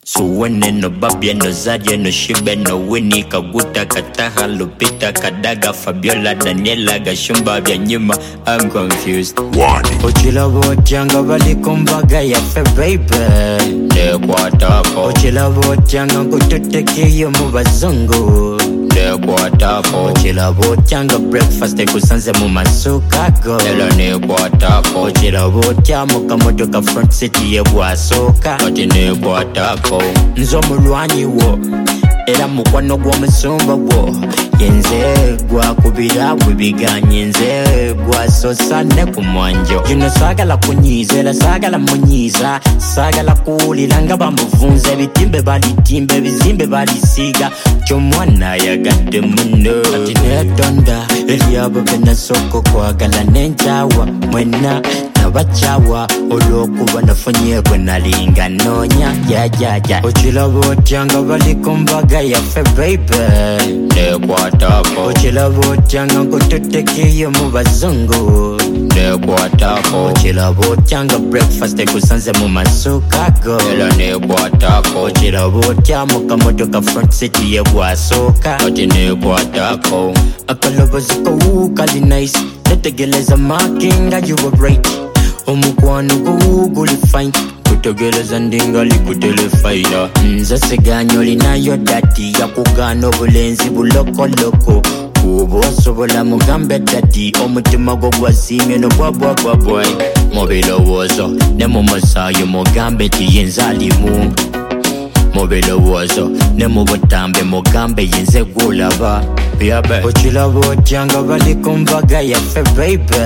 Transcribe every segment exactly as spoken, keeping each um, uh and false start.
Suwene no babye no zaje no shibe no Winnie Kaguta Kataha Lupita Kadaga Fabiola Daniela Gashumba Byanyuma. I'm confused. One. Ochila bojanga bali kumbaga ya fe baby. Ne kwatako. Ochila bojanga kututeke yo mu bazungu. Ne kwatako. Ochila bojanga breakfast ekusanze mu masuka go. Elo ne kwatako. Ochila bojama kamotoka front city ye bwasoka. Oti ne kwatako. Nzo mulwanyi wo era mukwano gw'omusumba wo yenze gwakubira bwebiganye nze gwasosa ne ku mwanjo gino saagala kunyiizera saagala munyiiza saagala kuwulira nga bamuvunza ebitimbe balitimba ebizimbe balisiiga ky'omwana yagadde muno ati netonda eryabo benasooka okwagala n'enkyawa mwena nabakyawa olw'okuba nafunye bwe nalinga noonya jajaja okiraba otya nga bali ku mbaga yaffe baby nekwatako okiraba otya nga nkututekeyo mu bazungu nekwatako okiraba otya nga breakfast ekusanze mu masuka go era nekwatako okiraba otya mu kamotoka front city ye bwasooka oti nekwatako akalobozi kowu kali nice netegeleza makinga you were right omukwano gwo guli fine kutegeleza ndingali kutelefayina nze siganya olinayo dadi yakugaana obulenzi bulokoloko kuba osobola mugambe dadi omutima gwo gwasiimye nogwabwabwabwa mu birowoozo ne mu musaayi mugambe nti yenze alimu mu birowoozo ne mu butambe mugambe yenze gwolaba okiraba otya nga bali ku mbaga yaffe baby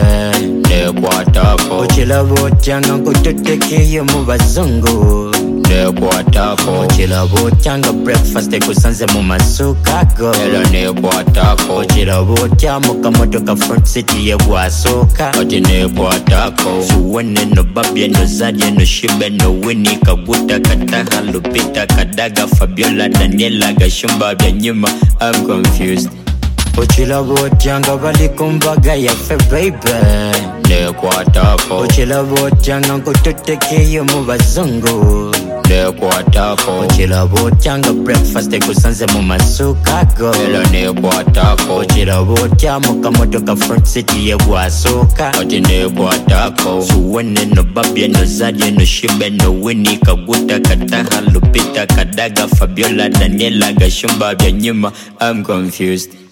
nekwatako okiraba otya nga nkututekeyo mu bazungu nekwatako okiraba otya nga breakfast ekusanze mu masuka go era nekwatako okiraba otya mu kamotoka front city ye bwasooka oti nekwatako suwene no babye no zadye no shibe no Winnie Kaguta Kataha Lupita Kadaga Fabiola Daniela Gashumba Byanyuma. I'm confused. Ochilabo otya nga bali ku mbaga yaffe baby nekwatako ochilabo otya nga nkututekeyo mu bazungu nekwatako ochilabo otya nga breakfast ekusanze mu masuka go era nekwatako ochilabo otya mu kamotoka front city ye bwasooka oti nekwatako suwene no babye no zadye no shibe no Winnie Kaguta Kataha Lupita Kadaga Fabiola Daniela Gashumba Byanyuma. I'm confused.